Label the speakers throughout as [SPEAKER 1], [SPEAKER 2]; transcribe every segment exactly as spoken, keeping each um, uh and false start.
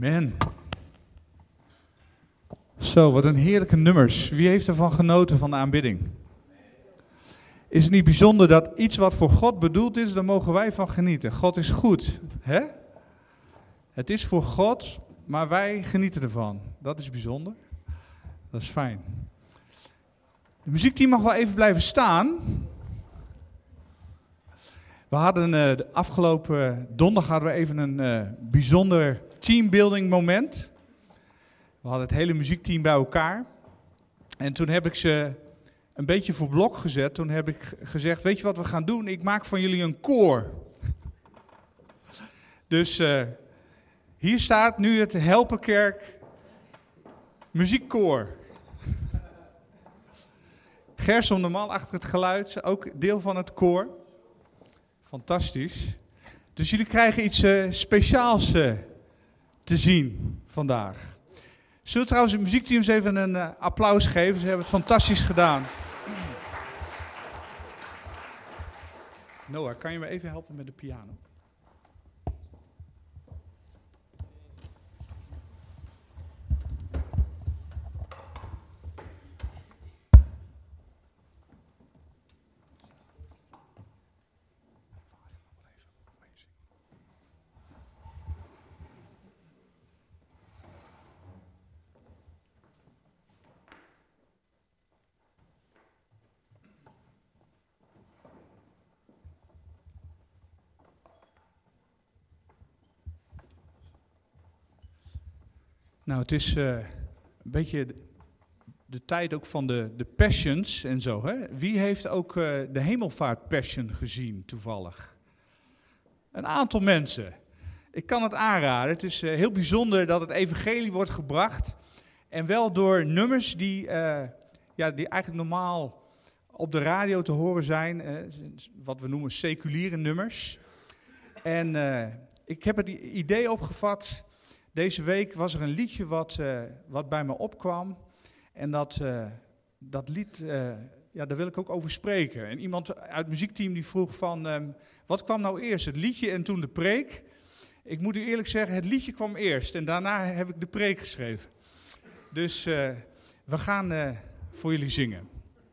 [SPEAKER 1] Man. Zo, wat een heerlijke nummers. Wie heeft ervan genoten van de aanbidding? Is het niet bijzonder dat iets wat voor God bedoeld is, daar mogen wij van genieten. God is goed, hè? Het is voor God, maar wij genieten ervan. Dat is bijzonder. Dat is fijn. De muziekteam mag wel even blijven staan. We hadden uh, de afgelopen donderdag hadden we even een uh, bijzonder teambuilding moment. We hadden het hele muziekteam bij elkaar. En toen heb ik ze een beetje voor blok gezet. Toen heb ik gezegd, weet je wat we gaan doen? Ik maak van jullie een koor. Dus uh, hier staat nu het Helperkerk muziekkoor. Gersom de man achter het geluid, ook deel van het koor. Fantastisch. Dus jullie krijgen iets uh, speciaals uh, te zien vandaag. Zullen we trouwens de muziekteams even een uh, applaus geven? Ze hebben het fantastisch gedaan. Noah, kan je me even helpen met de piano? Nou, het is uh, een beetje de, de tijd ook van de, de Passions en zo. Hè? Wie heeft ook uh, de Hemelvaart Passion gezien toevallig? Een aantal mensen. Ik kan het aanraden. Het is uh, heel bijzonder dat het evangelie wordt gebracht. En wel door nummers die, uh, ja, die eigenlijk normaal op de radio te horen zijn. Uh, wat we noemen seculiere nummers. En uh, ik heb het idee opgevat. Deze week was er een liedje wat, uh, wat bij me opkwam. En dat, uh, dat lied, uh, ja, daar wil ik ook over spreken. En iemand uit het muziekteam die vroeg van, um, wat kwam nou eerst? Het liedje en toen de preek? Ik moet u eerlijk zeggen, het liedje kwam eerst. En daarna heb ik de preek geschreven. Dus uh, we gaan uh, voor jullie zingen.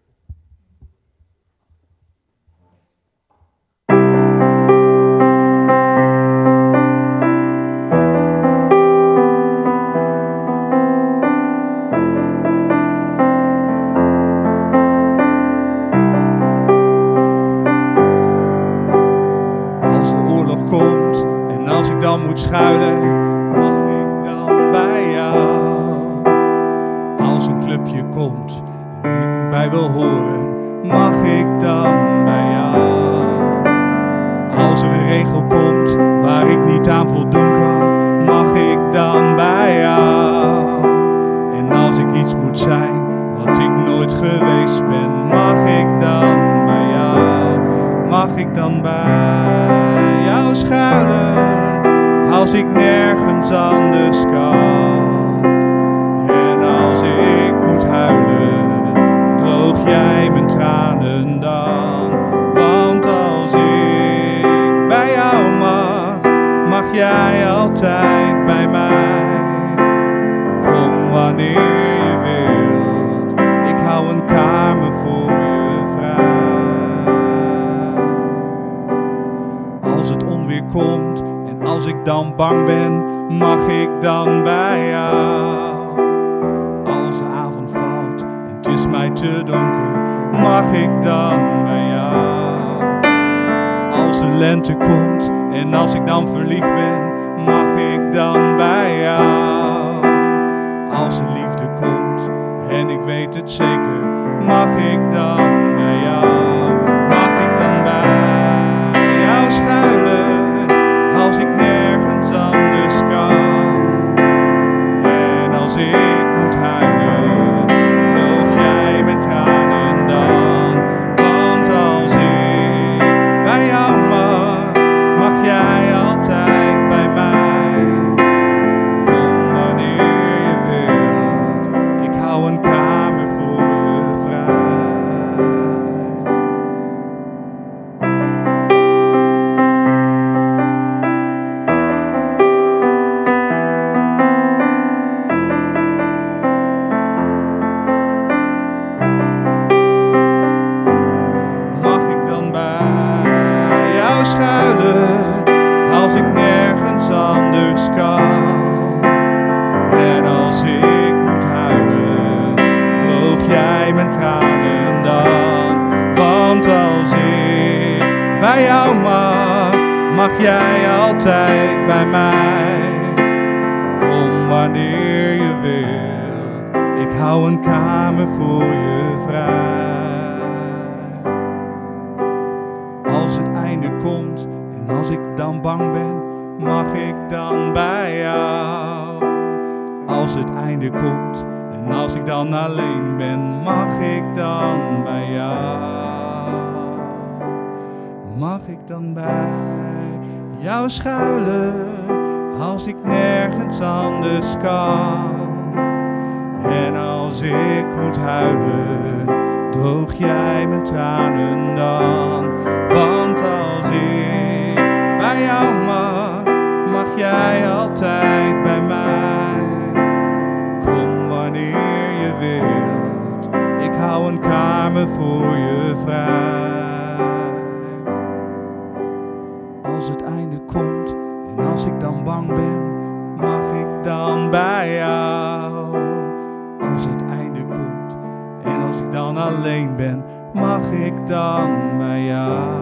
[SPEAKER 1] Moet schuilen, mag ik dan bij jou? Als een clubje komt en ik niet bij wil horen, mag ik dan bij jou? Als er een regel komt waar ik niet aan voldoen kan, mag ik dan bij jou? En als ik iets moet zijn wat ik nooit geweest ben, mag ik dan bij jou? Mag ik dan bij jou schuilen? Als ik nergens anders kan. En als ik moet huilen, droog jij mijn tranen dan. Want als ik bij jou mag, mag jij altijd bij mij. Kom wanneer je wilt, ik hou een kamer voor je vrij. Als het onweer komt, als ik dan bang ben, mag ik dan bij jou? Als de avond valt en het is mij te donker, mag ik dan bij jou? Als de lente komt en als ik dan verliefd ben, mag ik dan bij jou? Als de liefde komt en ik weet het zeker, mag ik dan bij jou? Mag ik dan bij jou schuilen? Als ik nergens anders kan. En als ik moet huilen, droog jij mijn tranen dan. Want als ik bij jou mag, mag jij altijd bij mij. Kom wanneer je wilt, ik hou een kamer voor je. mag jij altijd bij mij. Kom wanneer je wilt, ik hou een kamer voor je vrij. Als het einde komt en als ik dan bang ben, mag ik dan bij jou. Als het einde komt en als ik dan alleen ben, mag ik dan bij jou. Mag ik dan bij jou schuilen, als ik nergens anders kan. En als ik moet huilen, droog jij mijn tranen dan. Want als ik bij jou mag, mag jij altijd bij mij. Kom wanneer je wilt, ik hou een kamer voor je vrij. Als het einde komt en als ik dan bang ben, mag ik dan bij jou. Als het einde komt en als ik dan alleen ben, mag ik dan bij jou.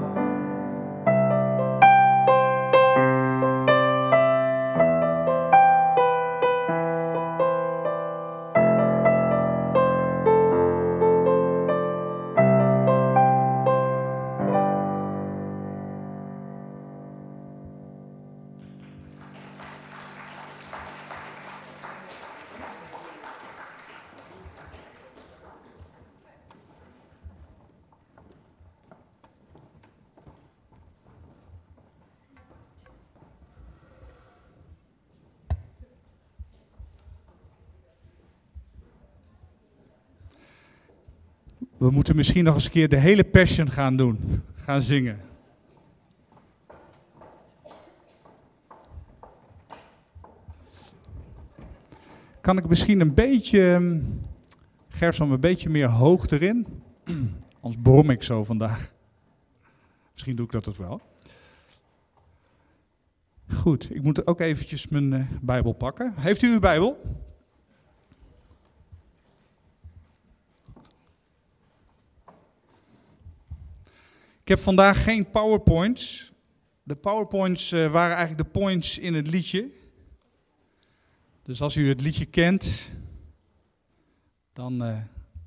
[SPEAKER 1] We moeten misschien nog eens een keer de hele Passion gaan doen, gaan zingen. Kan ik misschien een beetje, Gerson, een beetje meer hoog erin? Anders brom ik zo vandaag. Misschien doe ik dat ook wel. Goed, ik moet ook eventjes mijn uh, Bijbel pakken. Heeft u uw Bijbel? Ik heb vandaag geen PowerPoints. De PowerPoints uh, waren eigenlijk de points in het liedje. Dus als u het liedje kent, dan uh,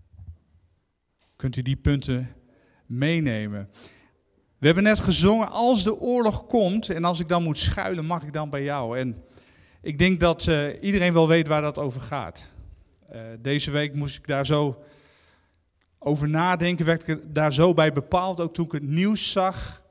[SPEAKER 1] kunt u die punten meenemen. We hebben net gezongen, als de oorlog komt en als ik dan moet schuilen, mag ik dan bij jou. En ik denk dat uh, iedereen wel weet waar dat over gaat. Uh, deze week moest ik daar zo over nadenken, werd ik daar zo bij bepaald, ook toen ik het nieuws zag.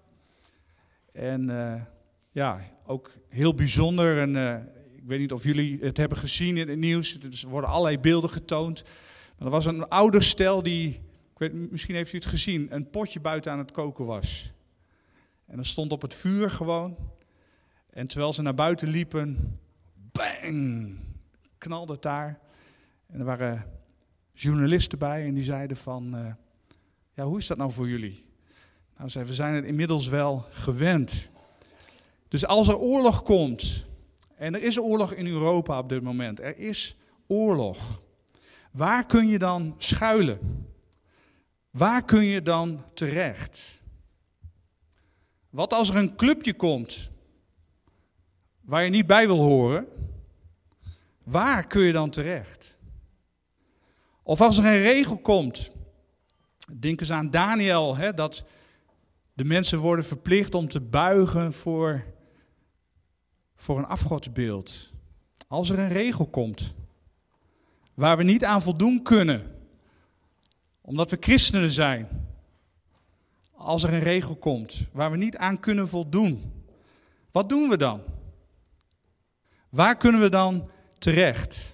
[SPEAKER 1] En uh, ja, ook heel bijzonder. En uh, ik weet niet of jullie het hebben gezien in het nieuws. Er worden allerlei beelden getoond. Maar er was een ouderstel die, ik weet, misschien heeft u het gezien, een potje buiten aan het koken was. En dat stond op het vuur gewoon. En terwijl ze naar buiten liepen, bang, knalde het daar. En er waren journalisten bij en die zeiden van, uh, ja, hoe is dat nou voor jullie? Nou, zeiden, we zijn het inmiddels wel gewend. Dus als er oorlog komt, en er is oorlog in Europa op dit moment, er is oorlog. Waar kun je dan schuilen? Waar kun je dan terecht? Wat als er een clubje komt waar je niet bij wil horen? Waar kun je dan terecht? Of als er een regel komt, denk eens aan Daniel, hè, dat de mensen worden verplicht om te buigen voor, voor een afgodsbeeld. Als er een regel komt waar we niet aan voldoen kunnen, omdat we christenen zijn. Als er een regel komt waar we niet aan kunnen voldoen, wat doen we dan? Waar kunnen we dan terecht?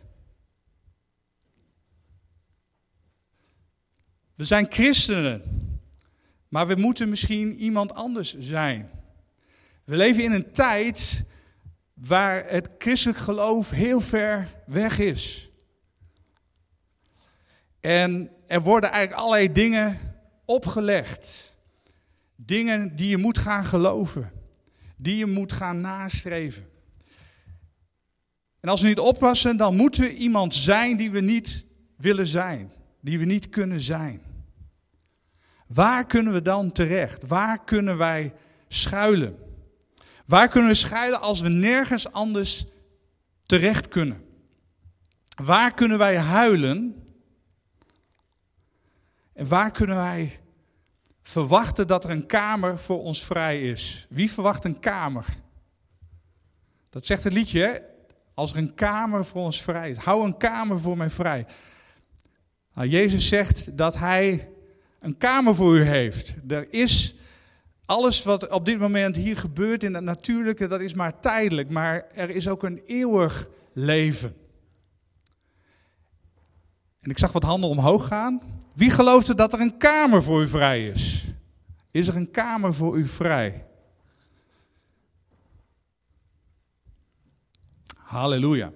[SPEAKER 1] We zijn christenen, maar we moeten misschien iemand anders zijn. We leven in een tijd waar het christelijk geloof heel ver weg is. En er worden eigenlijk allerlei dingen opgelegd. Dingen die je moet gaan geloven. Die je moet gaan nastreven. En als we niet oppassen, dan moeten we iemand zijn die we niet willen zijn. Die we niet kunnen zijn. Waar kunnen we dan terecht? Waar kunnen wij schuilen? Waar kunnen we schuilen als we nergens anders terecht kunnen? Waar kunnen wij huilen? En waar kunnen wij verwachten dat er een kamer voor ons vrij is? Wie verwacht een kamer? Dat zegt het liedje, hè? Als er een kamer voor ons vrij is. Hou een kamer voor mij vrij. Nou, Jezus zegt dat hij een kamer voor u heeft. Er is alles wat op dit moment hier gebeurt in het natuurlijke, dat is maar tijdelijk. Maar er is ook een eeuwig leven. En ik zag wat handen omhoog gaan. Wie gelooft er dat er een kamer voor u vrij is? Is er een kamer voor u vrij? Halleluja.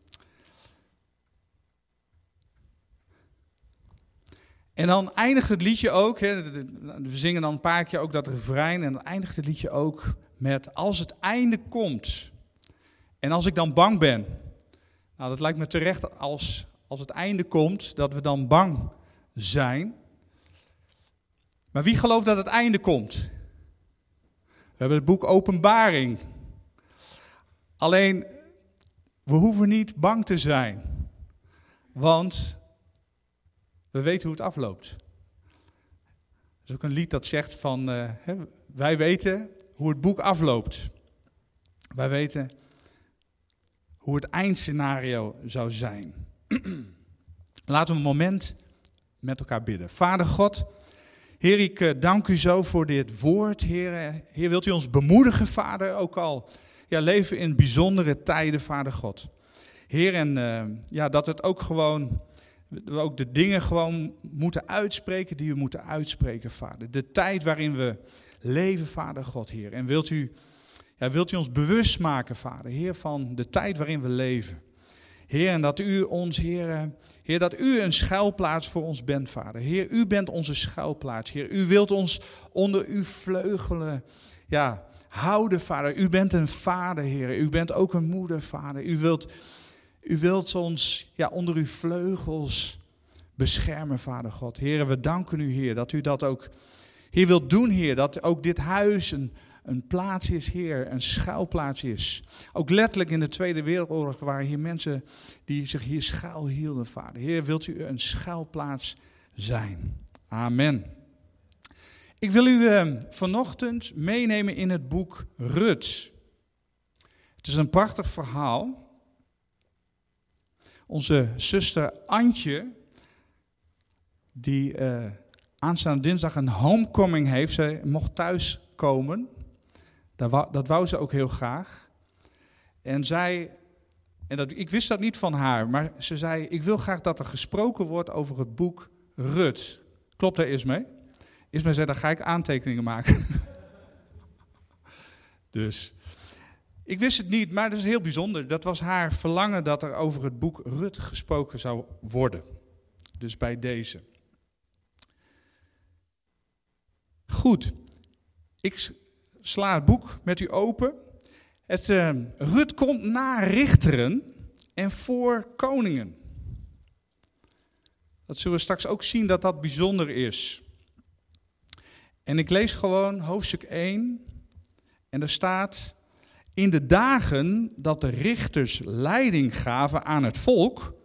[SPEAKER 1] En dan eindigt het liedje ook, hè, we zingen dan een paar keer ook dat refrein, en dan eindigt het liedje ook met als het einde komt en als ik dan bang ben. Nou, dat lijkt me terecht als, als het einde komt, dat we dan bang zijn. Maar wie gelooft dat het einde komt? We hebben het boek Openbaring. Alleen, we hoeven niet bang te zijn, want we weten hoe het afloopt. Er is ook een lied dat zegt van, uh, hè, wij weten hoe het boek afloopt. Wij weten hoe het eindscenario zou zijn. Laten we een moment met elkaar bidden. Vader God, Heer, ik uh, dank u zo voor dit woord. Heer, Heer, wilt u ons bemoedigen, Vader, ook al ja, leven in bijzondere tijden, Vader God. Heer, en uh, ja, dat het ook gewoon, we ook de dingen gewoon moeten uitspreken die we moeten uitspreken, Vader. De tijd waarin we leven, Vader God, Heer. En wilt u, ja, wilt u ons bewust maken, Vader, Heer, van de tijd waarin we leven. Heer, en dat u ons, Heer, Heer, dat u een schuilplaats voor ons bent, Vader. Heer, u bent onze schuilplaats, Heer. U wilt ons onder uw vleugelen, ja, houden, Vader. U bent een vader, Heer. U bent ook een moeder, Vader. U wilt, u wilt ons ja, onder uw vleugels beschermen, Vader God. Heer, we danken u, Heer, dat u dat ook, Heer, wilt doen, Heer. Dat ook dit huis een, een plaats is, Heer, een schuilplaats is. Ook letterlijk in de Tweede Wereldoorlog waren hier mensen die zich hier schuil hielden, Vader. Heer, wilt u een schuilplaats zijn. Amen. Ik wil u uh, vanochtend meenemen in het boek Rut. Het is een prachtig verhaal. Onze zuster Antje, die uh, aanstaande dinsdag een homecoming heeft, ze mocht thuis komen. Dat wou, dat wou ze ook heel graag. En zij, en dat, ik wist dat niet van haar, maar ze zei, ik wil graag dat er gesproken wordt over het boek Rut. Klopt daar eens mee? Ismael zei, dan ga ik aantekeningen maken. Dus, ik wist het niet, maar dat is heel bijzonder. Dat was haar verlangen dat er over het boek Rut gesproken zou worden. Dus bij deze. Goed, ik sla het boek met u open. Het, uh, Rut komt na richteren en voor koningen. Dat zullen we straks ook zien dat dat bijzonder is. En ik lees gewoon hoofdstuk één. En er staat, in de dagen dat de richters leiding gaven aan het volk.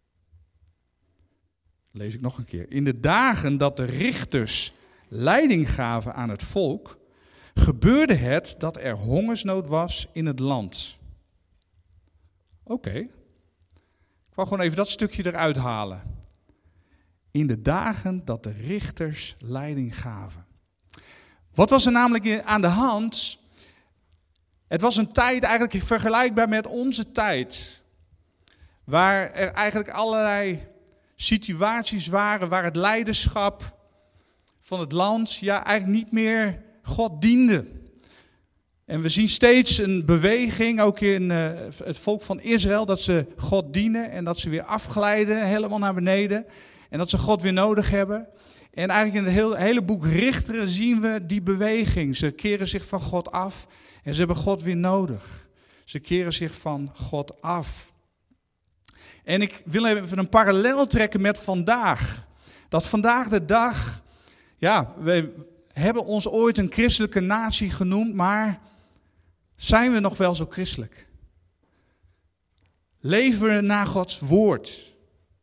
[SPEAKER 1] Lees ik nog een keer. In de dagen dat de richters leiding gaven aan het volk, gebeurde het dat er hongersnood was in het land. Oké. Okay. Ik wou gewoon even dat stukje eruit halen. In de dagen dat de richters leiding gaven. Wat was er namelijk aan de hand? Het was een tijd eigenlijk vergelijkbaar met onze tijd. Waar er eigenlijk allerlei situaties waren waar het leiderschap van het land ja, eigenlijk niet meer God diende. En we zien steeds een beweging, ook in uh, het volk van Israël, dat ze God dienen en dat ze weer afglijden, helemaal naar beneden. En dat ze God weer nodig hebben. En eigenlijk in het hele, hele boek Richteren zien we die beweging. Ze keren zich van God af en ze hebben God weer nodig. Ze keren zich van God af. En ik wil even een parallel trekken met vandaag. Dat vandaag de dag, ja, we hebben ons ooit een christelijke natie genoemd, maar Zijn we nog wel zo christelijk? Leven we naar Gods woord?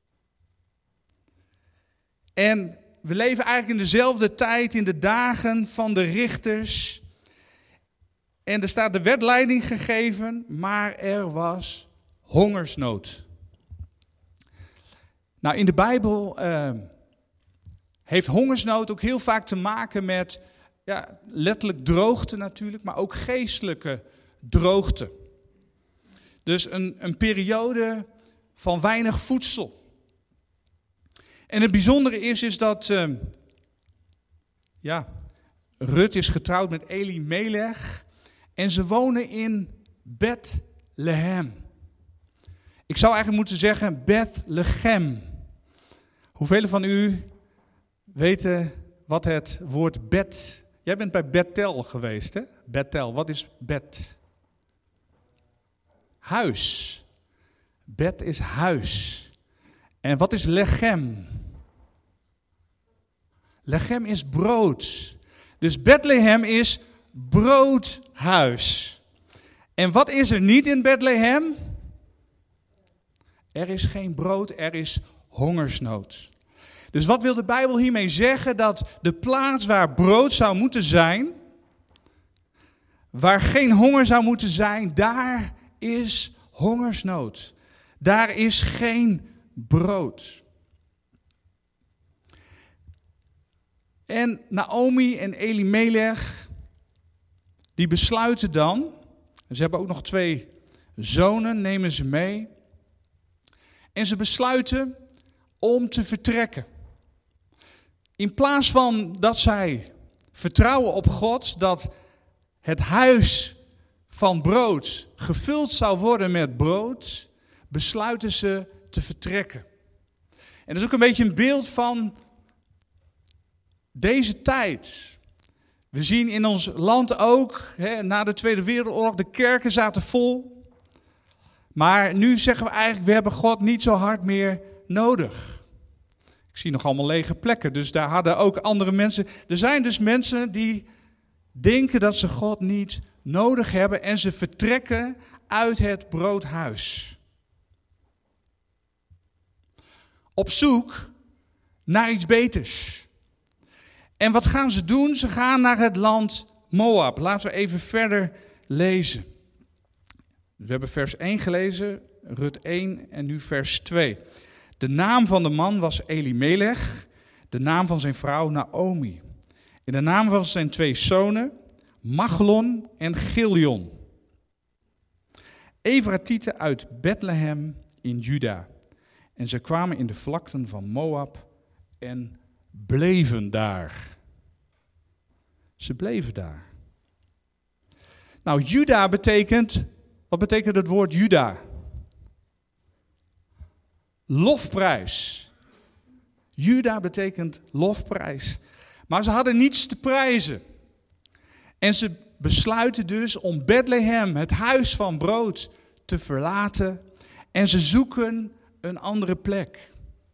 [SPEAKER 1] En we leven eigenlijk in dezelfde tijd, in de dagen van de richters. En er staat de wetleiding gegeven, maar er was hongersnood. Nou, in de Bijbel uh, heeft hongersnood ook heel vaak te maken met, ja, letterlijk droogte natuurlijk, maar ook geestelijke droogte. Dus een, een periode van weinig voedsel. En het bijzondere is, is dat uh, ja, Rut is getrouwd met Elimelech en ze wonen in Bethlehem. Ik zou eigenlijk moeten zeggen Bethlehem. Hoeveel van u weten wat het woord Beth... Jij bent bij Bethel geweest, hè? Bethel, wat is Beth? Huis. Beth is huis. En wat is Lechem? Lechem is brood. Dus Bethlehem is broodhuis. En wat is er niet in Bethlehem? Er is geen brood, er is hongersnood. Dus wat wil de Bijbel hiermee zeggen? Dat de plaats waar brood zou moeten zijn, waar geen honger zou moeten zijn, daar is hongersnood. Daar is geen brood. En Naomi en Elimelech, die besluiten dan, ze hebben ook nog twee zonen, nemen ze mee. En ze besluiten om te vertrekken. In plaats van dat zij vertrouwen op God, dat het huis van brood gevuld zou worden met brood, besluiten ze te vertrekken. En dat is ook een beetje een beeld van deze tijd. We zien in ons land ook, hè, na de Tweede Wereldoorlog, de kerken zaten vol. Maar nu zeggen we eigenlijk, we hebben God niet zo hard meer nodig. Ik zie nog allemaal lege plekken, dus daar hadden ook andere mensen. Er zijn dus mensen die denken dat ze God niet nodig hebben en ze vertrekken uit het broodhuis. Op zoek naar iets beters. En wat gaan ze doen? Ze gaan naar het land Moab. Laten we even verder lezen. We hebben vers één gelezen, Rut één en nu vers twee. De naam van de man was Elimelech, de naam van zijn vrouw Naomi. En de naam van zijn twee zonen, Machlon en Gilion. Evratieten uit Bethlehem in Juda. En ze kwamen in de vlakten van Moab en bleven daar. Ze bleven daar. Nou, Juda betekent, wat betekent het woord Juda? Lofprijs. Juda betekent lofprijs. Maar ze hadden niets te prijzen. En ze besluiten dus om Bethlehem, het huis van brood, te verlaten. En ze zoeken een andere plek.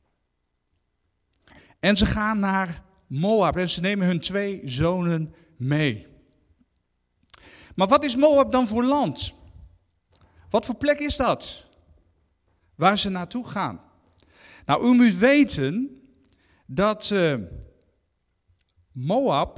[SPEAKER 1] En ze gaan naar Moab en ze nemen hun twee zonen mee. Maar wat is Moab dan voor land? Wat voor plek is dat? Waar ze naartoe gaan. Nou, u moet weten dat uh, Moab,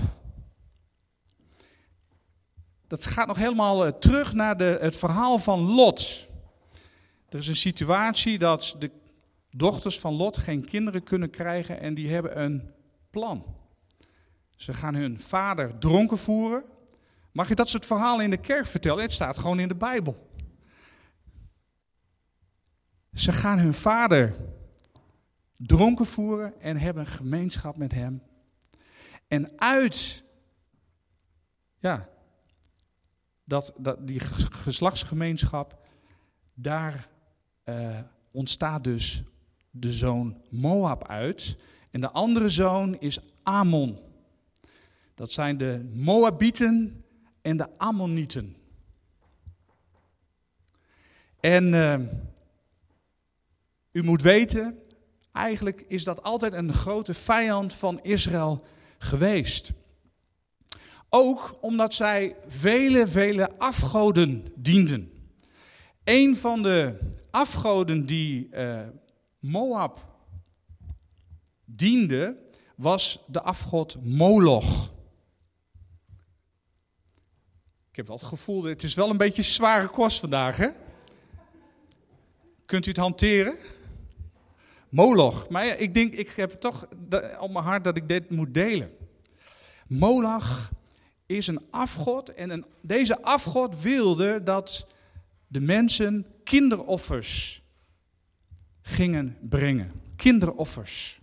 [SPEAKER 1] dat gaat nog helemaal uh, terug naar de, het verhaal van Lot. Er is een situatie dat de dochters van Lot geen kinderen kunnen krijgen en die hebben een plan. Ze gaan hun vader dronken voeren. Mag je dat soort verhalen in de kerk vertellen? Het staat gewoon in de Bijbel. Ze gaan hun vader dronken voeren en hebben een gemeenschap met hem. En uit ja, dat, dat, die geslachtsgemeenschap, daar uh, ontstaat dus de zoon Moab uit. En de andere zoon is Ammon. Dat zijn de Moabieten en de Ammonieten. En uh, u moet weten, eigenlijk is dat altijd een grote vijand van Israël geweest. Ook omdat zij vele, vele afgoden dienden. Een van de afgoden die uh, Moab diende, was de afgod Moloch. Ik heb wel het gevoel, het is wel een beetje zware kost vandaag, hè? Kunt u het hanteren? Moloch. Maar ja, ik denk, ik heb toch op mijn hart dat ik dit moet delen. Moloch is een afgod en een, deze afgod wilde dat de mensen kinderoffers gingen brengen. Kinderoffers.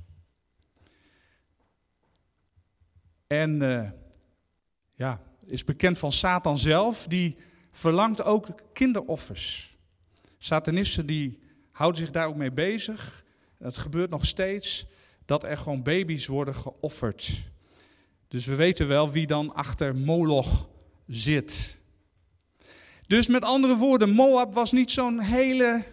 [SPEAKER 1] En uh, ja, is bekend van Satan zelf, die verlangt ook kinderoffers. Satanisten die houden zich daar ook mee bezig. Het gebeurt nog steeds dat er gewoon baby's worden geofferd. Dus we weten wel wie dan achter Moloch zit. Dus met andere woorden, Moab was niet zo'n hele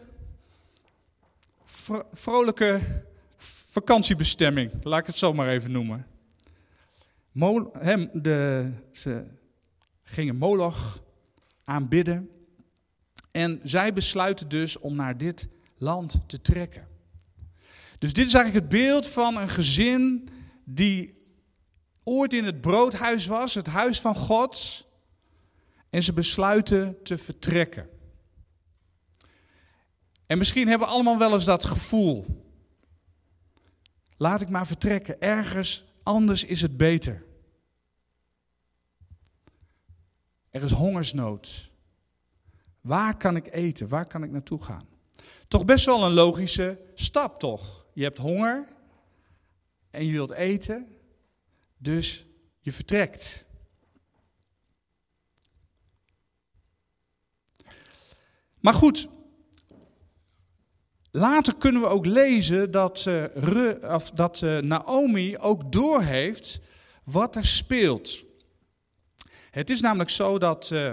[SPEAKER 1] vro- vrolijke vakantiebestemming. Laat ik het zo maar even noemen. Mol- hem, de, ze gingen Moloch aanbidden. En zij besluiten dus om naar dit land te trekken. Dus dit is eigenlijk het beeld van een gezin die ooit in het broodhuis was, het huis van God. En ze besluiten te vertrekken. En misschien hebben we allemaal wel eens dat gevoel. Laat ik maar vertrekken, ergens anders is het beter. Er is hongersnood. Waar kan ik eten? Waar kan ik naartoe gaan? Toch best wel een logische stap, toch? Je hebt honger en je wilt eten, dus je vertrekt. Maar goed, later kunnen we ook lezen dat, uh, Re, of dat uh, Naomi ook doorheeft wat er speelt. Het is namelijk zo dat, uh,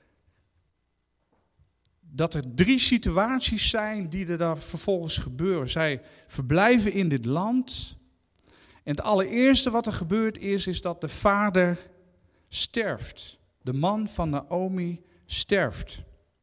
[SPEAKER 1] dat er drie situaties zijn die er daar vervolgens gebeuren. Zij verblijven in dit land. En het allereerste wat er gebeurt is, is dat de vader sterft. De man van Naomi sterft.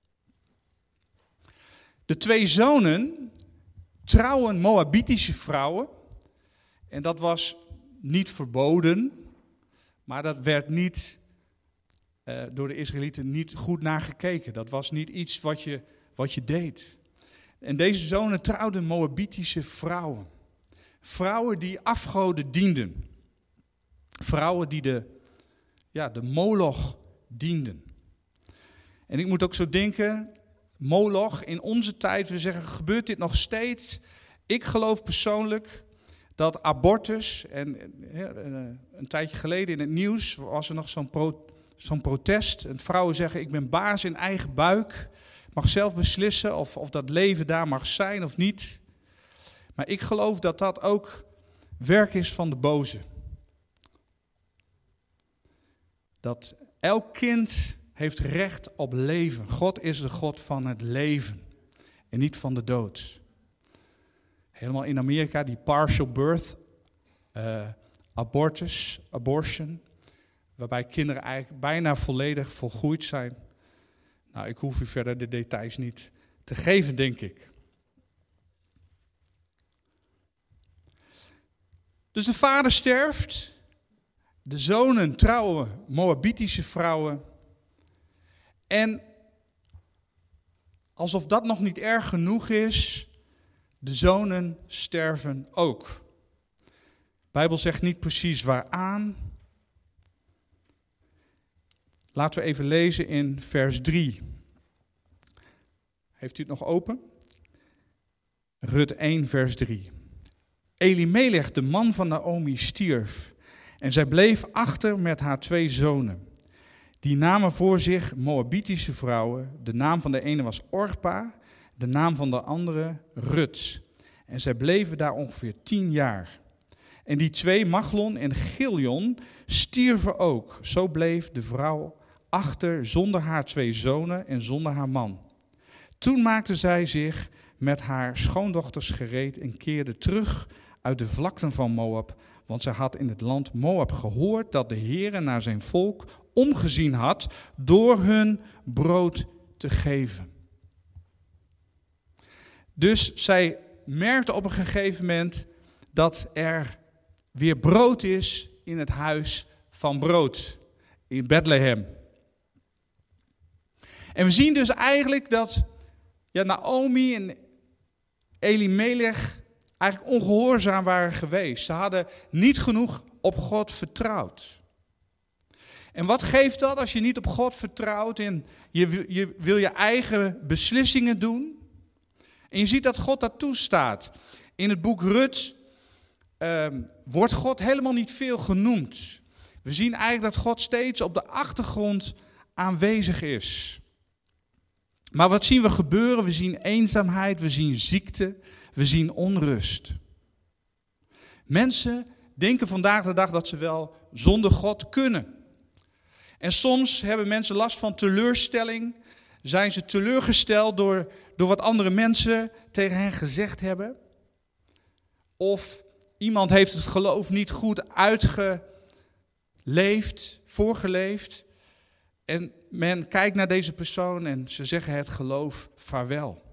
[SPEAKER 1] De twee zonen trouwen Moabitische vrouwen. En dat was niet verboden, maar dat werd niet uh, door de Israëlieten niet goed naar gekeken. Dat was niet iets wat je, wat je deed. En deze zonen trouwden Moabitische vrouwen. Vrouwen die afgoden dienden. Vrouwen die de, ja, de Moloch dienden. En ik moet ook zo denken, Moloch in onze tijd, we zeggen, gebeurt dit nog steeds? Ik geloof persoonlijk dat abortus, en een tijdje geleden in het nieuws was er nog zo'n, pro, zo'n protest. En vrouwen zeggen, ik ben baas in eigen buik, mag zelf beslissen of, of dat leven daar mag zijn of niet. Maar ik geloof dat dat ook werk is van de boze. Dat elk kind heeft recht op leven. God is de God van het leven en niet van de dood. Helemaal in Amerika die partial birth, uh, abortus, abortion, waarbij kinderen eigenlijk bijna volledig volgroeid zijn. Nou, ik hoef u verder de details niet te geven, denk ik. Dus de vader sterft, de zonen trouwen Moabitische vrouwen. En alsof dat nog niet erg genoeg is, de zonen sterven ook. De Bijbel zegt niet precies waaraan. Laten we even lezen in vers drie. Heeft u het nog open? Rut één, vers drie. Elimelech, de man van Naomi, stierf. En zij bleef achter met haar twee zonen. Die namen voor zich Moabitische vrouwen. De naam van de ene was Orpa, de naam van de andere Rut. En zij bleven daar ongeveer tien jaar. En die twee, Machlon en Giljon, stierven ook. Zo bleef de vrouw achter zonder haar twee zonen en zonder haar man. Toen maakte zij zich met haar schoondochters gereed en keerde terug uit de vlakten van Moab, Want zij had in het land Moab gehoord dat de Heere naar zijn volk omgezien had door hun brood te geven. Dus zij merkte op een gegeven moment dat er weer brood is in het huis van brood in Bethlehem. En we zien dus eigenlijk dat ja, Naomi en Elimelech eigenlijk ongehoorzaam waren geweest. Ze hadden niet genoeg op God vertrouwd. En wat geeft dat als je niet op God vertrouwt en je, je wil je eigen beslissingen doen? En je ziet dat God dat toestaat. In het boek Rut uh, wordt God helemaal niet veel genoemd. We zien eigenlijk dat God steeds op de achtergrond aanwezig is. Maar wat zien we gebeuren? We zien eenzaamheid, we zien ziekte, we zien onrust. Mensen denken vandaag de dag dat ze wel zonder God kunnen. En soms hebben mensen last van teleurstelling. Zijn ze teleurgesteld door, door wat andere mensen tegen hen gezegd hebben. Of iemand heeft het geloof niet goed uitgeleefd, voorgeleefd. En men kijkt naar deze persoon en ze zeggen het geloof vaarwel.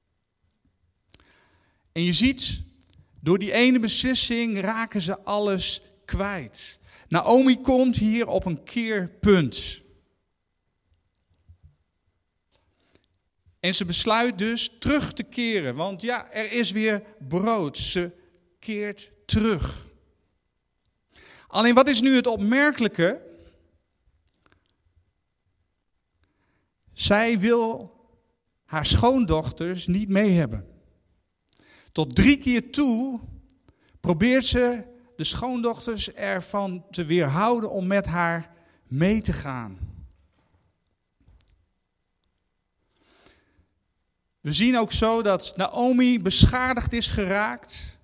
[SPEAKER 1] En je ziet, door die ene beslissing raken ze alles kwijt. Naomi komt hier op een keerpunt. En ze besluit dus terug te keren, want ja, er is weer brood. Ze keert terug. Alleen wat is nu het opmerkelijke? Zij wil haar schoondochters niet mee hebben. Tot drie keer toe probeert ze de schoondochters ervan te weerhouden om met haar mee te gaan. We zien ook zo dat Naomi beschadigd is geraakt.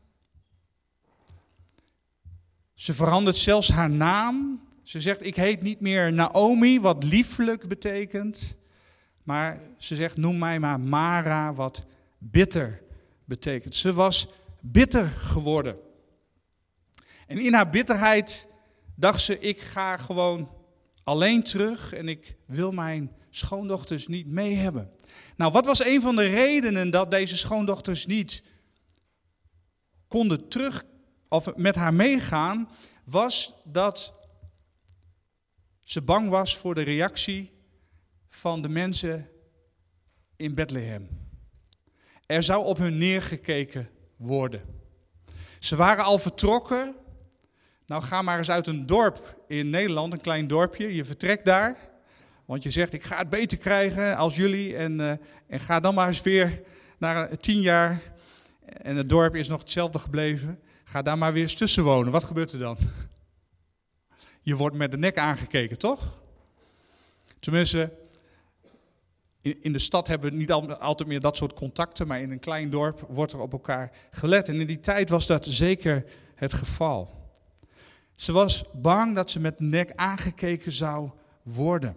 [SPEAKER 1] Ze verandert zelfs haar naam. Ze zegt, ik heet niet meer Naomi, wat lieflijk betekent. Maar ze zegt, noem mij maar Mara, wat bitter betekent. Ze was bitter geworden. En in haar bitterheid dacht ze, ik ga gewoon alleen terug en ik wil mijn schoondochters niet mee hebben. Nou, wat was een van de redenen dat deze schoondochters niet konden terug of met haar meegaan, was dat ze bang was voor de reactie van de mensen in Bethlehem. Er zou op hun neergekeken worden. Ze waren al vertrokken. Nou, ga maar eens uit een dorp in Nederland, een klein dorpje. Je vertrekt daar, want je zegt, ik ga het beter krijgen als jullie. En, uh, en ga dan maar eens weer naar tien jaar. En het dorp is nog hetzelfde gebleven. Ga daar maar weer eens tussen wonen. Wat gebeurt er dan? Je wordt met de nek aangekeken, toch? Tenminste, in de stad hebben we niet altijd meer dat soort contacten, maar in een klein dorp wordt er op elkaar gelet. En in die tijd was dat zeker het geval. Ze was bang dat ze met de nek aangekeken zou worden.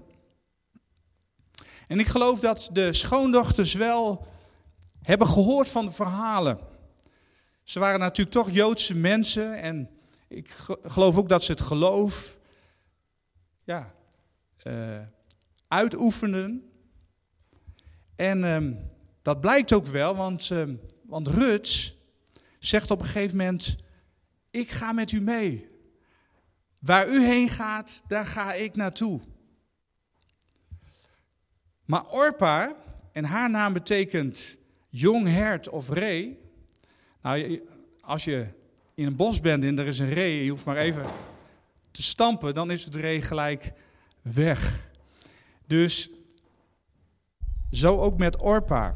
[SPEAKER 1] En ik geloof dat de schoondochters wel hebben gehoord van de verhalen. Ze waren natuurlijk toch Joodse mensen en ik geloof ook dat ze het geloof ja, uh, uitoefenden. En um, dat blijkt ook wel, want, um, want Rut zegt op een gegeven moment, ik ga met u mee. Waar u heen gaat, daar ga ik naartoe. Maar Orpa, en haar naam betekent jong hert of ree. Nou, als je in een bos bent en er is een ree, je hoeft maar even te stampen, dan is het ree gelijk weg. Dus zo ook met Orpa.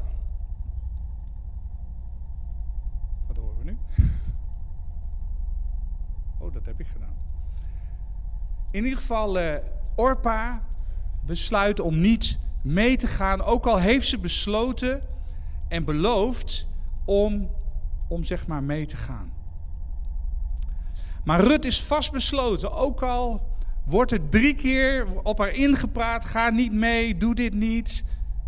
[SPEAKER 1] Wat horen we nu? Oh, dat heb ik gedaan. In ieder geval, uh, Orpa besluit om niet mee te gaan. Ook al heeft ze besloten en beloofd om, om zeg maar mee te gaan. Maar Rut is vastbesloten. Ook al wordt er drie keer op haar ingepraat. Ga niet mee, doe dit niet.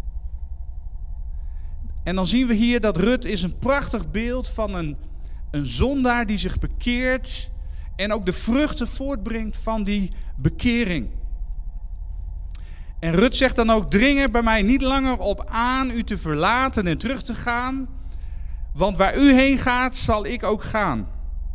[SPEAKER 1] En dan zien we hier dat Rut is een prachtig beeld van een, een zondaar die zich bekeert En ook de vruchten voortbrengt van die bekering. En Rut zegt dan ook, dring er bij mij niet langer op aan u te verlaten en terug te gaan. Want waar u heen gaat, zal ik ook gaan.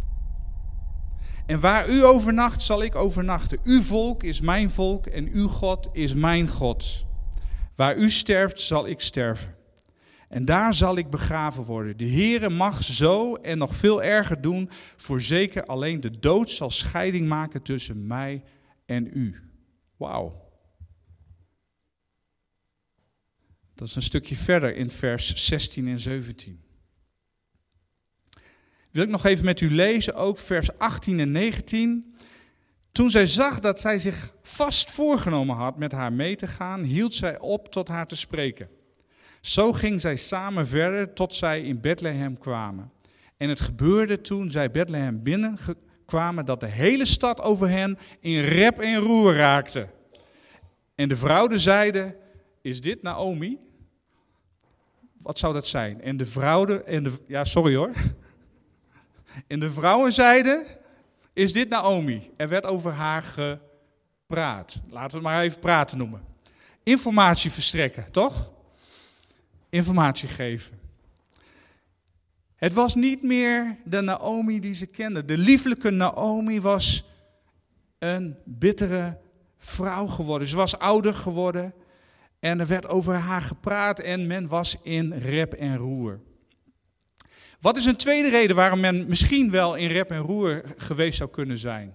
[SPEAKER 1] En waar u overnacht, zal ik overnachten. Uw volk is mijn volk en uw God is mijn God. Waar u sterft, zal ik sterven. En daar zal ik begraven worden. De Heere mag zo en nog veel erger doen. Voorzeker alleen de dood zal scheiding maken tussen mij en u. Wauw. Dat is een stukje verder in vers zestien en zeventien. Wil ik nog even met u lezen, ook vers achttien en negentien. Toen zij zag dat zij zich vast voorgenomen had met haar mee te gaan, hield zij op tot haar te spreken. Zo ging zij samen verder tot zij in Bethlehem kwamen. En het gebeurde toen zij Bethlehem binnenkwamen dat de hele stad over hen in rep en roer raakte. En de vrouwen zeiden, is dit Naomi? Wat zou dat zijn? En de vrouwen, en de, ja sorry hoor. En de vrouwen zeiden, is dit Naomi? Er werd over haar gepraat. Laten we het maar even praten noemen. Informatie verstrekken, toch? Informatie geven. Het was niet meer de Naomi die ze kenden. De lieflijke Naomi was een bittere vrouw geworden. Ze was ouder geworden en er werd over haar gepraat en men was in rep en roer. Wat is een tweede reden waarom men misschien wel in rep en roer geweest zou kunnen zijn?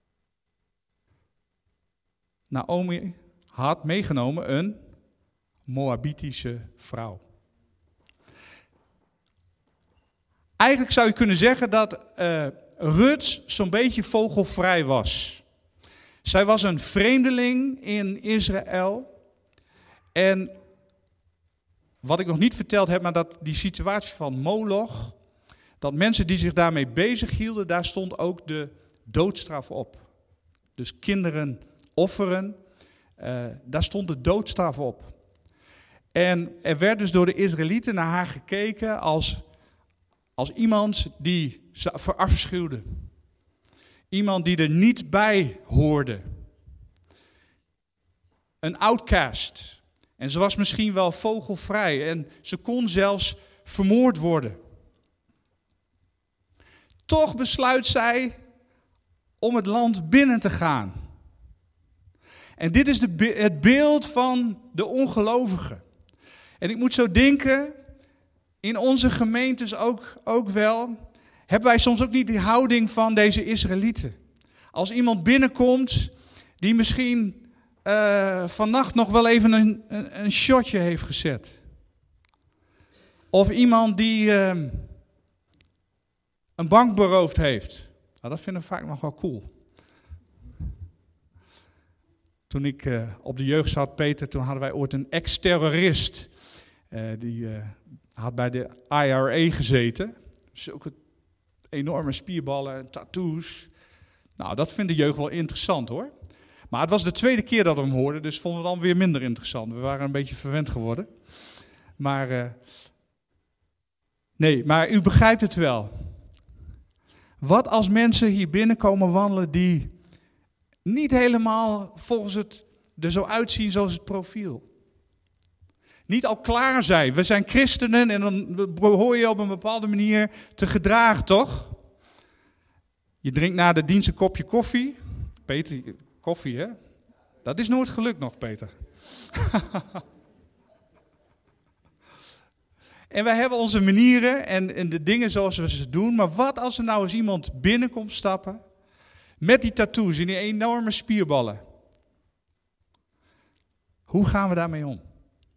[SPEAKER 1] Naomi had meegenomen een Moabitische vrouw. Eigenlijk zou je kunnen zeggen dat uh, Rut zo'n beetje vogelvrij was. Zij was een vreemdeling in Israël. En wat ik nog niet verteld heb, maar dat die situatie van Moloch, dat mensen die zich daarmee bezig hielden, daar stond ook de doodstraf op. Dus kinderen offeren, uh, daar stond de doodstraf op. En er werd dus door de Israëlieten naar haar gekeken als, als iemand die ze verafschuwde. Iemand die er niet bij hoorde. Een outcast. En ze was misschien wel vogelvrij en ze kon zelfs vermoord worden. Toch besluit zij om het land binnen te gaan. En dit is de, het beeld van de ongelovigen. En ik moet zo denken, in onze gemeentes ook, ook wel, hebben wij soms ook niet die houding van deze Israëlieten. Als iemand binnenkomt die misschien uh, vannacht nog wel even een, een, een shotje heeft gezet. Of iemand die uh, een bank beroofd heeft. Nou, dat vinden we vaak nog wel cool. Toen ik uh, op de jeugd zat, Peter, toen hadden wij ooit een ex-terrorist. Uh, die uh, had bij de I R A gezeten. Zulke enorme spierballen en tattoos. Nou, dat vindt de jeugd wel interessant hoor. Maar het was de tweede keer dat we hem hoorden, dus vonden we het dan weer minder interessant. We waren een beetje verwend geworden. Maar, uh, nee, maar u begrijpt het wel. Wat als mensen hier binnenkomen wandelen die niet helemaal volgens het er zo uitzien zoals het profiel. Niet al klaar zijn. We zijn christenen en dan behoor je op een bepaalde manier te gedragen, toch? Je drinkt na de dienst een kopje koffie. Peter, koffie hè? Dat is nooit gelukt nog, Peter. En wij hebben onze manieren en, en de dingen zoals we ze doen. Maar wat als er nou eens iemand binnenkomt stappen met die tattoos en die enorme spierballen? Hoe gaan we daarmee om?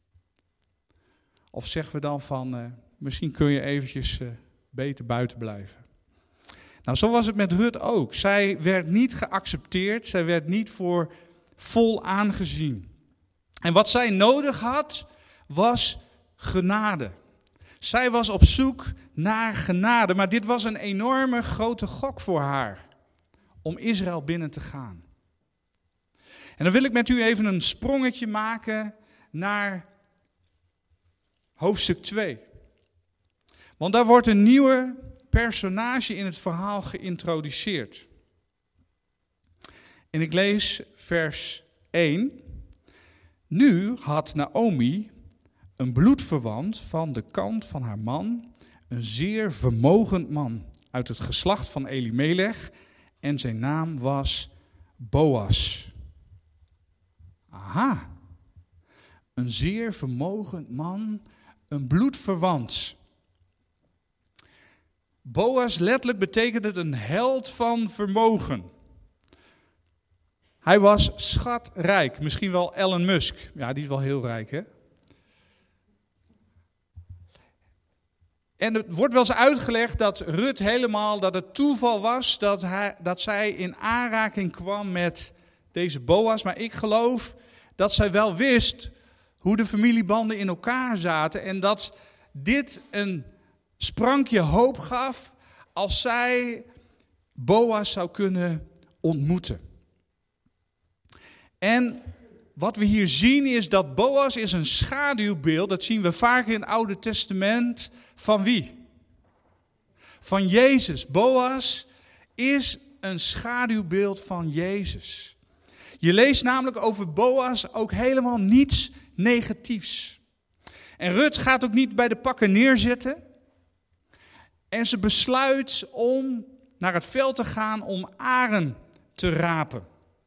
[SPEAKER 1] Of zeggen we dan van, uh, misschien kun je eventjes uh, beter buiten blijven. Nou, zo was het met Rut ook. Zij werd niet geaccepteerd, zij werd niet voor vol aangezien. En wat zij nodig had, was genade. Zij was op zoek naar genade, maar dit was een enorme grote gok voor haar. Om Israël binnen te gaan. En dan wil ik met u even een sprongetje maken naar hoofdstuk twee. Want daar wordt een nieuwe personage in het verhaal geïntroduceerd. En ik lees vers één. Nu had Naomi een bloedverwant van de kant van haar man, een zeer vermogend man uit het geslacht van Elimelech, en zijn naam was Boas. Aha, een zeer vermogend man, een bloedverwant. Boas letterlijk betekent het een held van vermogen. Hij was schatrijk, misschien wel Elon Musk. Ja, die is wel heel rijk, hè? En het wordt wel eens uitgelegd dat Rut helemaal, dat het toeval was dat, hij, dat zij in aanraking kwam met deze Boas. Maar ik geloof dat zij wel wist hoe de familiebanden in elkaar zaten. En dat dit een sprankje hoop gaf als zij Boas zou kunnen ontmoeten. En wat we hier zien is dat Boas is een schaduwbeeld. Dat zien we vaak in het Oude Testament. Van wie? Van Jezus. Boas is een schaduwbeeld van Jezus. Je leest namelijk over Boas ook helemaal niets negatiefs. En Rut gaat ook niet bij de pakken neerzitten. En ze besluit om naar het veld te gaan om aren te rapen.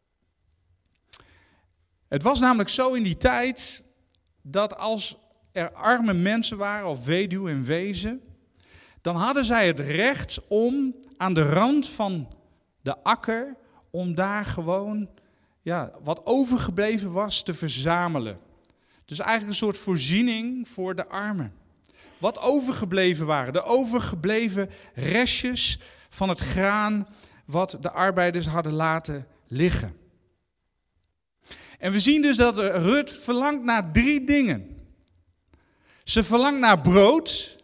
[SPEAKER 1] Het was namelijk zo in die tijd dat als er arme mensen waren of weduwe en wezen, dan hadden zij het recht om aan de rand van de akker, om daar gewoon ja, wat overgebleven was te verzamelen. Dus eigenlijk een soort voorziening voor de armen. Wat overgebleven waren, de overgebleven restjes van het graan wat de arbeiders hadden laten liggen. En we zien dus dat Rut verlangt naar drie dingen. Ze verlangt naar brood.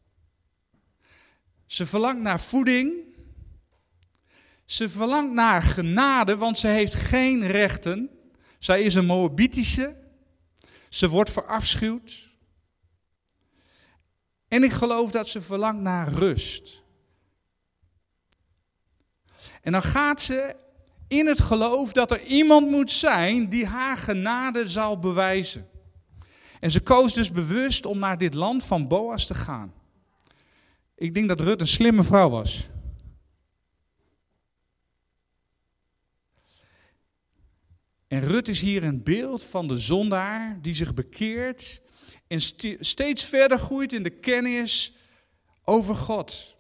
[SPEAKER 1] Ze verlangt naar voeding. Ze verlangt naar genade, want ze heeft geen rechten. Zij is een Moabitische. Ze wordt verafschuwd. En ik geloof dat ze verlangt naar rust. En dan gaat ze in het geloof dat er iemand moet zijn die haar genade zal bewijzen. En ze koos dus bewust om naar dit land van Boas te gaan. Ik denk dat Rut een slimme vrouw was. En Rut is hier een beeld van de zondaar die zich bekeert en steeds verder groeit in de kennis over God.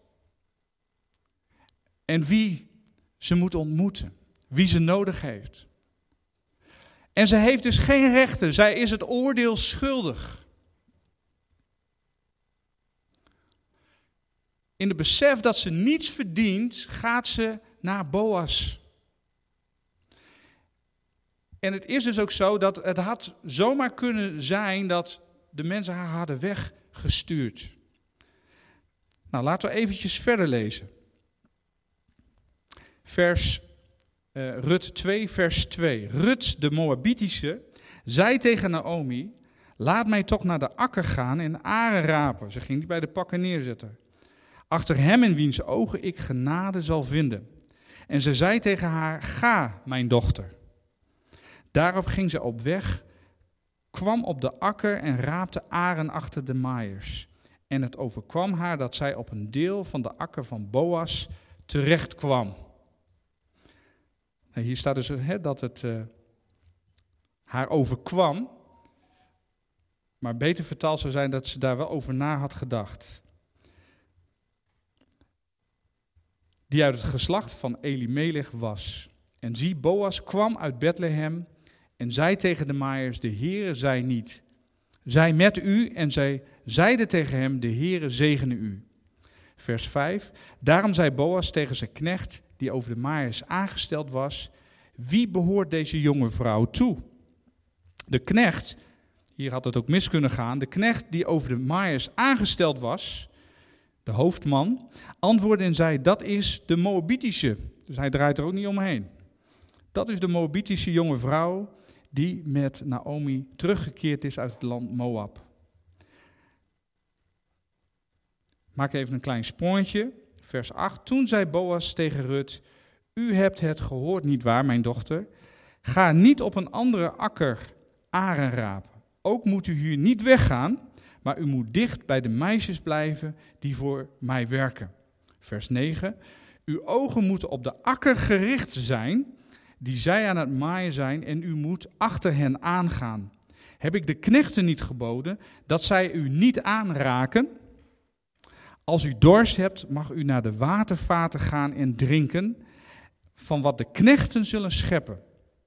[SPEAKER 1] En wie ze moet ontmoeten, wie ze nodig heeft. En ze heeft dus geen rechten, zij is het oordeel schuldig. In het besef dat ze niets verdient, gaat ze naar Boas. En het is dus ook zo dat het had zomaar kunnen zijn dat de mensen haar hadden weggestuurd. Nou, laten we eventjes verder lezen. Vers, uh, Rut twee, vers twee. Rut, de Moabitische, zei tegen Naomi: laat mij toch naar de akker gaan en aren rapen. Ze ging niet bij de pakken neerzetten. Achter hem in wiens ogen ik genade zal vinden. En ze zei tegen haar: ga, mijn dochter. Daarop ging ze op weg, kwam op de akker en raapte aren achter de maaiers. En het overkwam haar dat zij op een deel van de akker van Boas terecht kwam. Nou, hier staat dus he, dat het uh, haar overkwam. Maar beter vertaald zou zijn dat ze daar wel over na had gedacht. Die uit het geslacht van Elimelech was. En zie, Boas kwam uit Bethlehem en zei tegen de maaiers: de Heere zij niet, zij met u. En zij zeiden tegen hem: de Heere zegene u. Vers vijf. Daarom zei Boas tegen zijn knecht, die over de maaiers aangesteld was: wie behoort deze jonge vrouw toe? De knecht, hier had het ook mis kunnen gaan, de knecht die over de maaiers aangesteld was, de hoofdman, antwoordde en zei: dat is de Moabitische. Dus hij draait er ook niet omheen. Dat is de Moabitische jonge vrouw die met Naomi teruggekeerd is uit het land Moab. Maak even een klein sprongetje. Vers acht. Toen zei Boas tegen Rut: U hebt het gehoord, nietwaar, mijn dochter? Ga niet op een andere akker aren rapen. Ook moet u hier niet weggaan, maar u moet dicht bij de meisjes blijven die voor mij werken. Vers negen. Uw ogen moeten op de akker gericht zijn, die zij aan het maaien zijn, en u moet achter hen aangaan. Heb ik de knechten niet geboden, dat zij u niet aanraken? Als u dorst hebt, mag u naar de watervaten gaan en drinken, van wat de knechten zullen scheppen.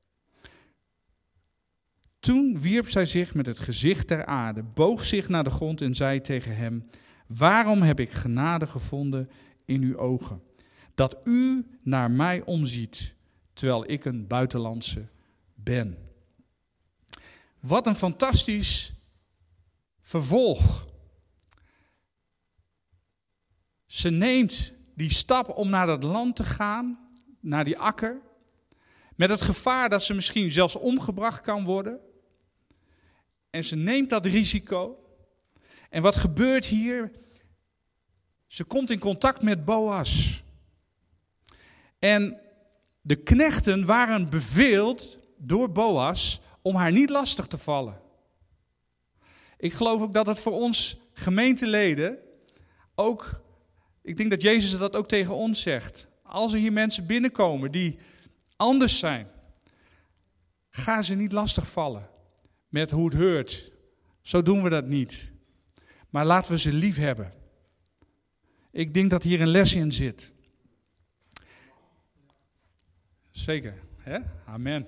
[SPEAKER 1] Toen wierp zij zich met het gezicht ter aarde, boog zich naar de grond en zei tegen hem: waarom heb ik genade gevonden in uw ogen, dat u naar mij omziet, terwijl ik een buitenlandse ben? Wat een fantastisch vervolg. Ze neemt die stap om naar dat land te gaan, naar die akker, met het gevaar dat ze misschien zelfs omgebracht kan worden. En ze neemt dat risico. En wat gebeurt hier? Ze komt in contact met Boas. En de knechten waren beveeld door Boas om haar niet lastig te vallen. Ik geloof ook dat het voor ons gemeenteleden ook, ik denk dat Jezus dat ook tegen ons zegt. Als er hier mensen binnenkomen die anders zijn, ga ze niet lastig vallen met hoe het hoort. Zo doen we dat niet. Maar laten we ze lief hebben. Ik denk dat hier een les in zit. Zeker, hè? Amen.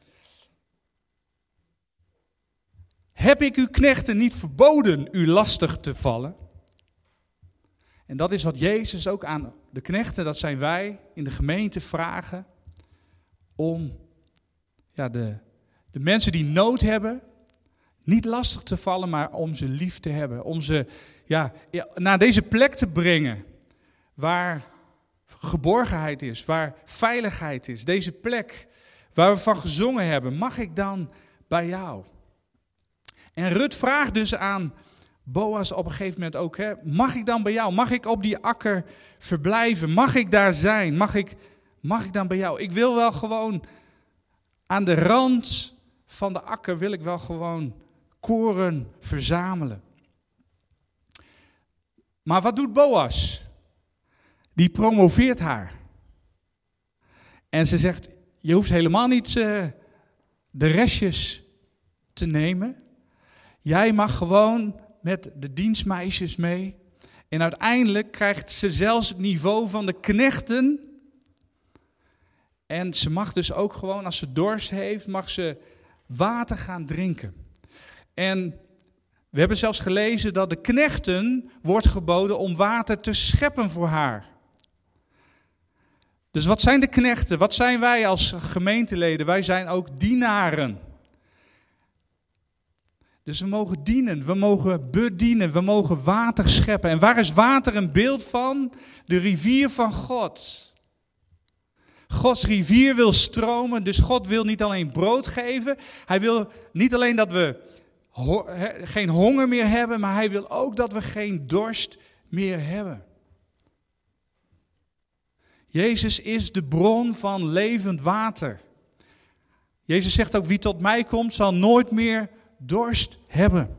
[SPEAKER 1] Heb ik uw knechten niet verboden u lastig te vallen? En dat is wat Jezus ook aan de knechten, dat zijn wij in de gemeente, vragen om ja, de, de mensen die nood hebben niet lastig te vallen, maar om ze lief te hebben. Om ze ja, naar deze plek te brengen waar geborgenheid is, waar veiligheid is. Deze plek waar we van gezongen hebben, mag ik dan bij jou? En Rut vraagt dus aan Boas op een gegeven moment ook, hè, mag ik dan bij jou? Mag ik op die akker verblijven? Mag ik daar zijn? Mag ik, mag ik dan bij jou? Ik wil wel gewoon aan de rand van de akker, wil ik wel gewoon koren verzamelen. Maar wat doet Boas? Die promoveert haar. En ze zegt, je hoeft helemaal niet uh, de restjes te nemen. Jij mag gewoon met de dienstmeisjes mee. En uiteindelijk krijgt ze zelfs het niveau van de knechten. En ze mag dus ook gewoon, als ze dorst heeft, mag ze water gaan drinken. En we hebben zelfs gelezen dat de knechten wordt geboden om water te scheppen voor haar. Dus wat zijn de knechten? Wat zijn wij als gemeenteleden? Wij zijn ook dienaren. Dus we mogen dienen, we mogen bedienen, we mogen water scheppen. En waar is water een beeld van? De rivier van God. Gods rivier wil stromen, dus God wil niet alleen brood geven. Hij wil niet alleen dat we ho- he, geen honger meer hebben, maar hij wil ook dat we geen dorst meer hebben. Jezus is de bron van levend water. Jezus zegt ook, wie tot mij komt zal nooit meer dorst hebben.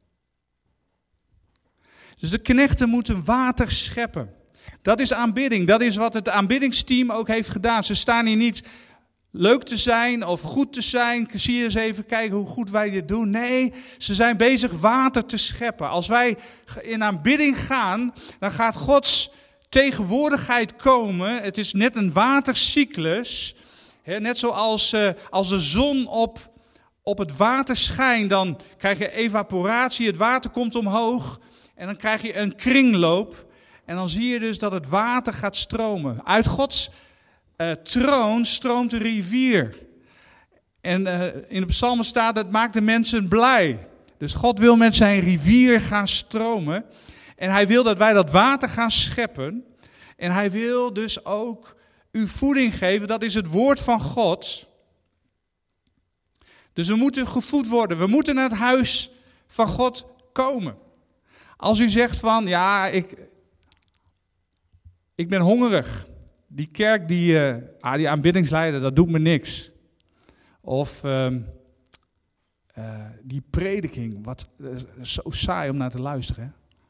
[SPEAKER 1] Dus de knechten moeten water scheppen. Dat is aanbidding. Dat is wat het aanbiddingsteam ook heeft gedaan. Ze staan hier niet leuk te zijn of goed te zijn. Zie je eens even kijken hoe goed wij dit doen. Nee, ze zijn bezig water te scheppen. Als wij in aanbidding gaan, dan gaat Gods tegenwoordigheid komen. Het is net een watercyclus. Net zoals uh, als de zon op, op het water schijnt, dan krijg je evaporatie. Het water komt omhoog en dan krijg je een kringloop. En dan zie je dus dat het water gaat stromen. Uit Gods uh, troon stroomt een rivier. En uh, in de psalmen staat, dat maakt de mensen blij. Dus God wil met zijn rivier gaan stromen. En hij wil dat wij dat water gaan scheppen. En hij wil dus ook u voeding geven. Dat is het woord van God. Dus we moeten gevoed worden. We moeten naar het huis van God komen. Als u zegt van, ja, ik, ik ben hongerig. die kerk, die, uh, ah, die aanbiddingsleider, dat doet me niks. Of uh, uh, die prediking, wat uh, zo saai om naar te luisteren. Hè?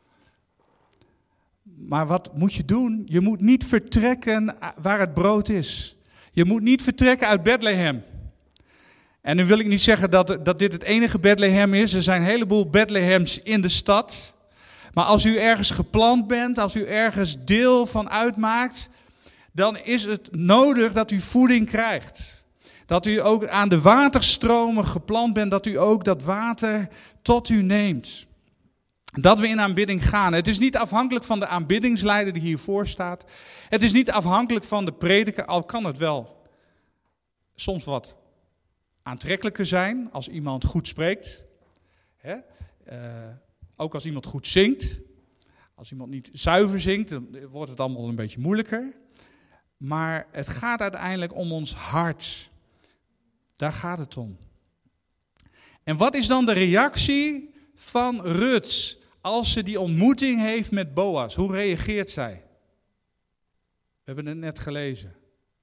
[SPEAKER 1] Maar wat moet je doen? Je moet niet vertrekken waar het brood is. Je moet niet vertrekken uit Bethlehem. En nu wil ik niet zeggen dat, dat dit het enige Bethlehem is. Er zijn een heleboel Bethlehems in de stad. Maar als u ergens geplant bent, als u ergens deel van uitmaakt, dan is het nodig dat u voeding krijgt. Dat u ook aan de waterstromen geplant bent, dat u ook dat water tot u neemt. Dat we in aanbidding gaan. Het is niet afhankelijk van de aanbiddingsleider die hiervoor staat. Het is niet afhankelijk van de prediker, al kan het wel soms wat aantrekkelijker zijn als iemand goed spreekt. Hè? Uh, ook als iemand goed zingt. Als iemand niet zuiver zingt, dan wordt het allemaal een beetje moeilijker. Maar het gaat uiteindelijk om ons hart. Daar gaat het om. En wat is dan de reactie van Rut als ze die ontmoeting heeft met Boas? Hoe reageert zij? We hebben het net gelezen.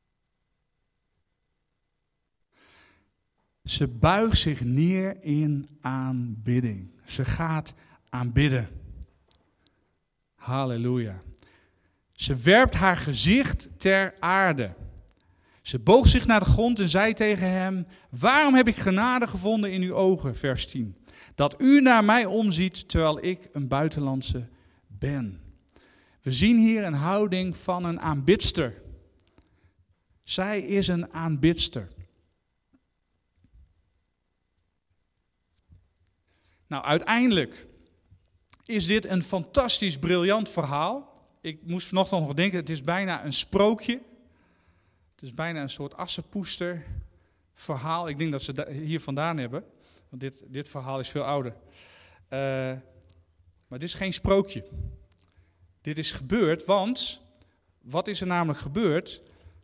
[SPEAKER 1] Ze buigt zich neer in aanbidding. Ze gaat aanbidden. Halleluja. Ze werpt haar gezicht ter aarde. Ze boog zich naar de grond en zei tegen hem: waarom heb ik genade gevonden in uw ogen? Vers tien. Dat u naar mij omziet terwijl ik een buitenlandse ben. We zien hier een houding van een aanbidster. Zij is een aanbidster. Nou, uiteindelijk is dit een fantastisch, briljant verhaal. Ik moest vanochtend nog denken, het is bijna een sprookje. Het is bijna een soort assenpoester verhaal. Ik denk dat ze hier vandaan hebben. Want dit, dit verhaal is veel ouder. Uh, maar dit is geen sprookje. Dit is gebeurd, want wat is er namelijk gebeurd?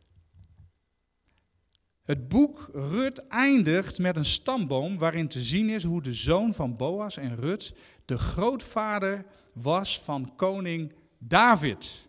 [SPEAKER 1] Het boek Rut eindigt met een stamboom waarin te zien is hoe de zoon van Boas en Rut de grootvader was van koning David.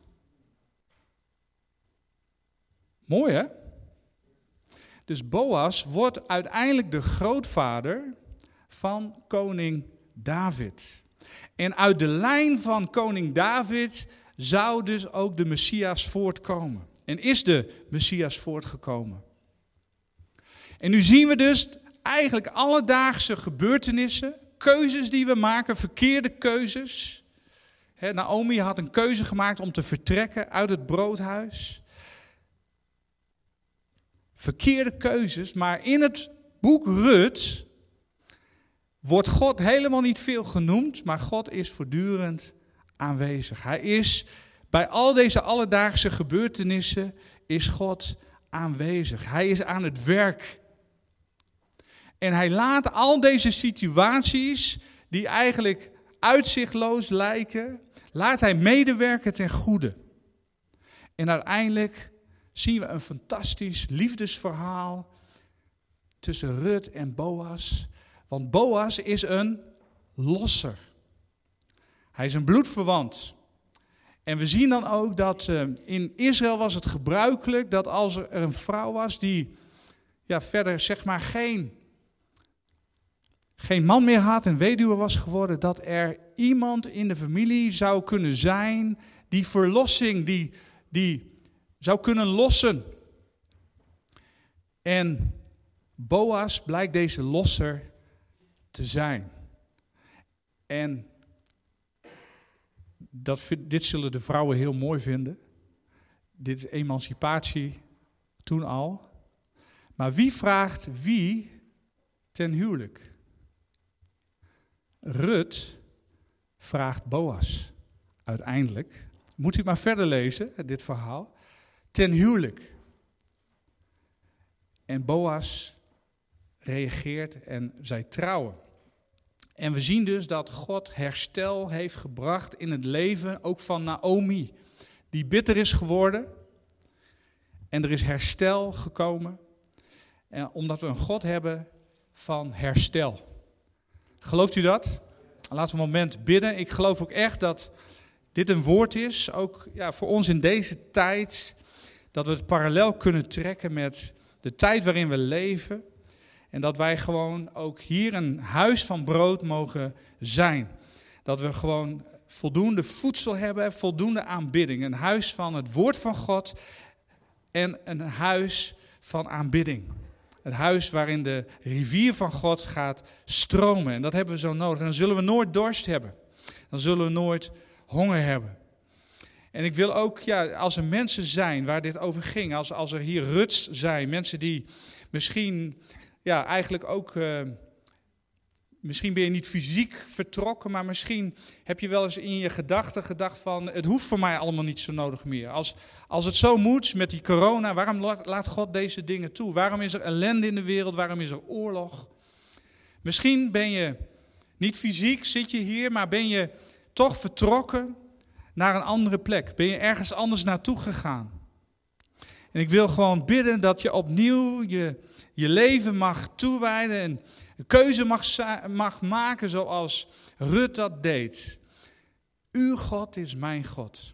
[SPEAKER 1] Mooi, hè? Dus Boas wordt uiteindelijk de grootvader van koning David. En uit de lijn van koning David zou dus ook de Messias voortkomen. En is de Messias voortgekomen. En nu zien we dus eigenlijk alledaagse gebeurtenissen, keuzes die we maken, verkeerde keuzes. He, Naomi had een keuze gemaakt om te vertrekken uit het broodhuis. Verkeerde keuzes, maar in het boek Rut wordt God helemaal niet veel genoemd, maar God is voortdurend aanwezig. Hij is bij al deze alledaagse gebeurtenissen is God aanwezig. Hij is aan het werk. En hij laat al deze situaties die eigenlijk uitzichtloos lijken, laat hij medewerken ten goede. En uiteindelijk zien we een fantastisch liefdesverhaal tussen Rut en Boas. Want Boas is een losser. Hij is een bloedverwant. En we zien dan ook dat uh, in Israël was het gebruikelijk dat als er een vrouw was die ja, verder zeg maar geen, geen man meer had en weduwe was geworden, dat er iemand in de familie zou kunnen zijn die verlossing, die, die zou kunnen lossen. En Boas blijkt deze losser te zijn. En dat, dit zullen de vrouwen heel mooi vinden. Dit is emancipatie toen al. Maar wie vraagt wie ten huwelijk? Rut vraagt Boas uiteindelijk. Moet u maar verder lezen, dit verhaal. Ten huwelijk. En Boas reageert en zij trouwen. En we zien dus dat God herstel heeft gebracht in het leven, ook van Naomi, die bitter is geworden. En er is herstel gekomen, en omdat we een God hebben van herstel. Gelooft u dat? Laten we een moment bidden. Ik geloof ook echt dat dit een woord is, ook ja, voor ons in deze tijd, dat we het parallel kunnen trekken met de tijd waarin we leven. En dat wij gewoon ook hier een huis van brood mogen zijn. Dat we gewoon voldoende voedsel hebben, voldoende aanbidding. Een huis van het woord van God en een huis van aanbidding. Het huis waarin de rivier van God gaat stromen. En dat hebben we zo nodig. En dan zullen we nooit dorst hebben. Dan zullen we nooit honger hebben. En ik wil ook, ja, als er mensen zijn waar dit over ging. Als, als er hier ruts zijn. Mensen die misschien, ja, eigenlijk ook... Uh, misschien ben je niet fysiek vertrokken. Maar misschien heb je wel eens in je gedachten gedacht van... Het hoeft voor mij allemaal niet zo nodig meer. Als, als het zo moet met die corona. Waarom laat God deze dingen toe? Waarom is er ellende in de wereld? Waarom is er oorlog? Misschien ben je niet fysiek, zit je hier. Maar ben je toch vertrokken naar een andere plek. Ben je ergens anders naartoe gegaan. En ik wil gewoon bidden dat je opnieuw je, je leven mag toewijden. En een keuze mag, mag maken zoals Rut dat deed. Uw God is mijn God.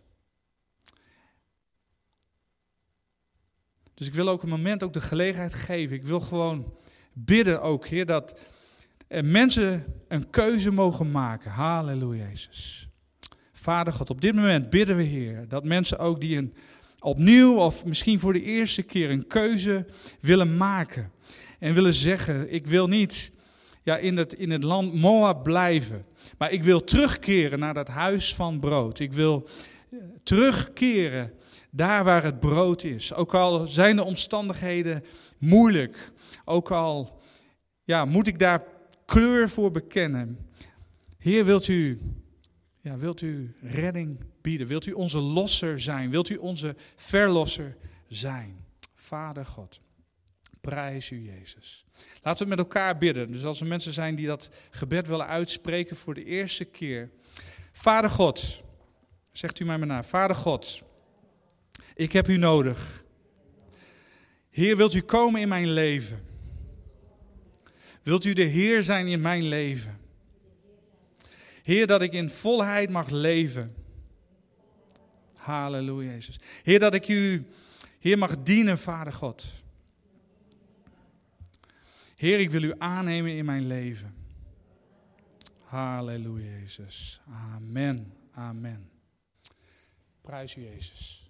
[SPEAKER 1] Dus ik wil ook een moment ook de gelegenheid geven. Ik wil gewoon bidden ook, Heer, dat er mensen een keuze mogen maken. Halleluja, Jezus. Vader God, op dit moment bidden we, Heer, dat mensen ook die een, opnieuw of misschien voor de eerste keer een keuze willen maken. En willen zeggen, ik wil niet ja, in, het, in het land Moab blijven. Maar ik wil terugkeren naar dat huis van brood. Ik wil terugkeren daar waar het brood is. Ook al zijn de omstandigheden moeilijk. Ook al ja, moet ik daar kleur voor bekennen. Heer, wilt u, ja, wilt u redding bieden? Wilt u onze losser zijn? Wilt u onze verlosser zijn? Vader God, prijs u Jezus. Laten we met elkaar bidden. Dus als er mensen zijn die dat gebed willen uitspreken voor de eerste keer. Vader God, zegt u mij maar na. Vader God, ik heb u nodig. Heer, wilt u komen in mijn leven? Wilt u de Heer zijn in mijn leven? Heer, dat ik in volheid mag leven. Halleluja, Jezus. Heer, dat ik u, Heer, mag dienen, Vader God. Heer, ik wil u aannemen in mijn leven. Halleluja, Jezus. Amen. Amen. Prijs u, Jezus.